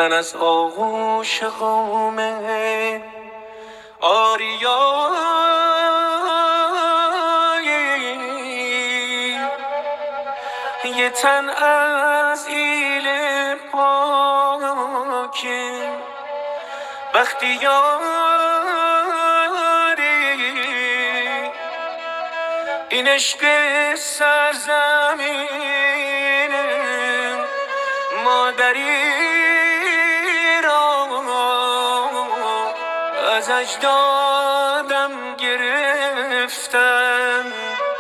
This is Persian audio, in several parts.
من از آغوش قومه آریایی، یه تن از ایل پاکه بختیاری، این عشق سرزمین مادری را از اجدادم گرفتن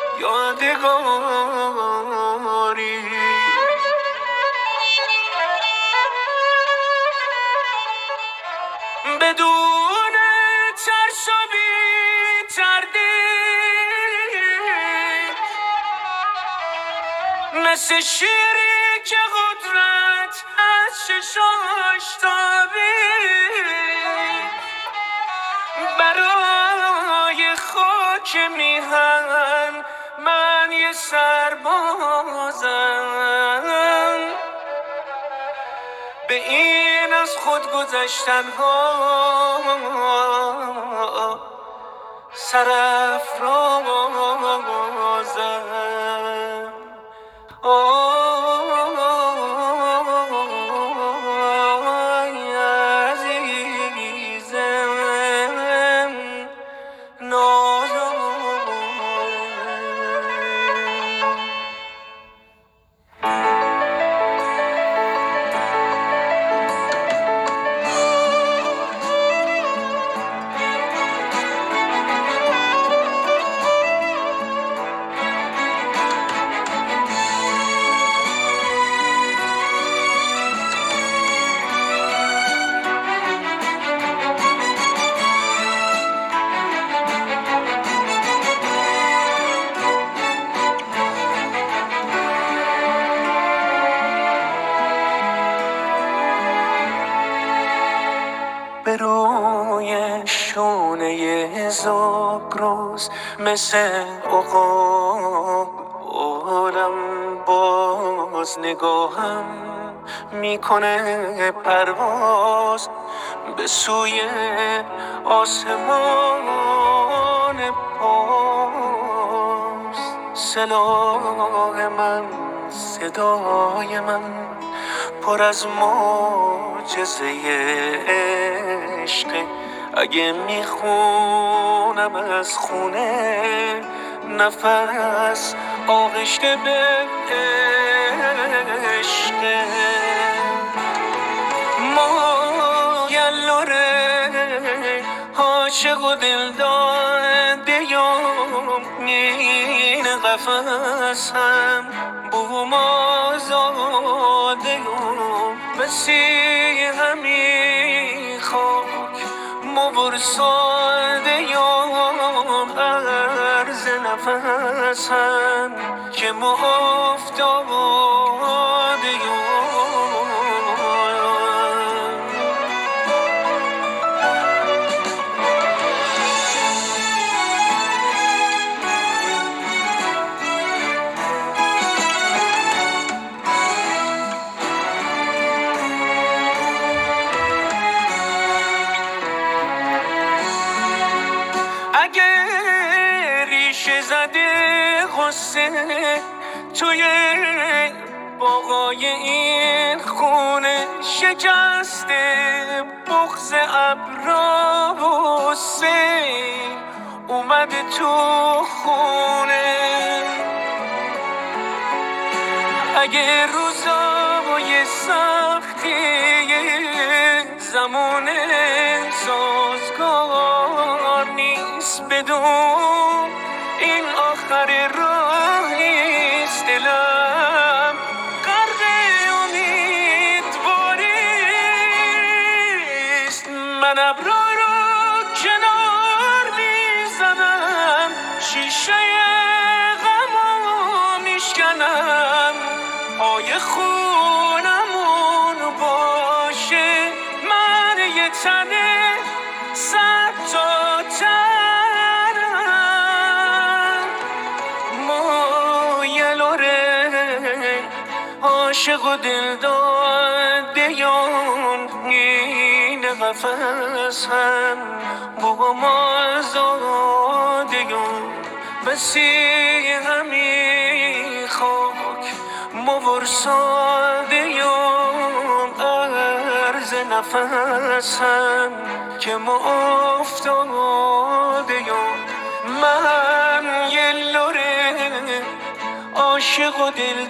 یادگاری. بدون ترس و بی تردید، مثل شیری که قدرت از چشاش تابید، برای خاک میهن من یه سربازم، به این از خود گذشتن ها سرافرازم. آی عزیزم نازم. به روی شونه زاگرس مثل عقاب بارم باز نگاهم میکنه پرواز به سوی آسمان پاس. سلاح من صدای من پر از معجزه عشق، اگه میخونم از خونه نفس آغشته به عشق. مایلوره عاشق و دل داده این قفصم بوم آزاده مسیح همی خاک مبرساده عرض نفسم که مفتاده. اگه ریشه زده غصه توی باغای این خونه، شکسته بغض ابرا و سیل اومده تو خونه، اگه روزای سختی زمان سازگار نیست، بدون این آخر راهیست، دلم غرق امیدواریست. من ابرا رو کنار میزنم، شیشه غمو میشکنم، پای خونمون باشه من یه تنه صد تا تنم. مایلوره عاشق و دل دادیم این قفسم بگم آزادیم بسی همی خاک مورسادیم عرض نفسم که ما افتادیم من یه لوره عاشق و دل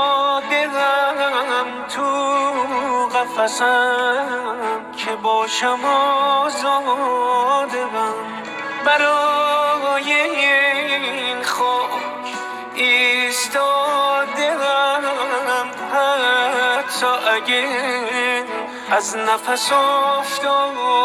دادم تو قفسم که باشم آزادم برای این خاک ایستادم حتی اگه از نفس افتادم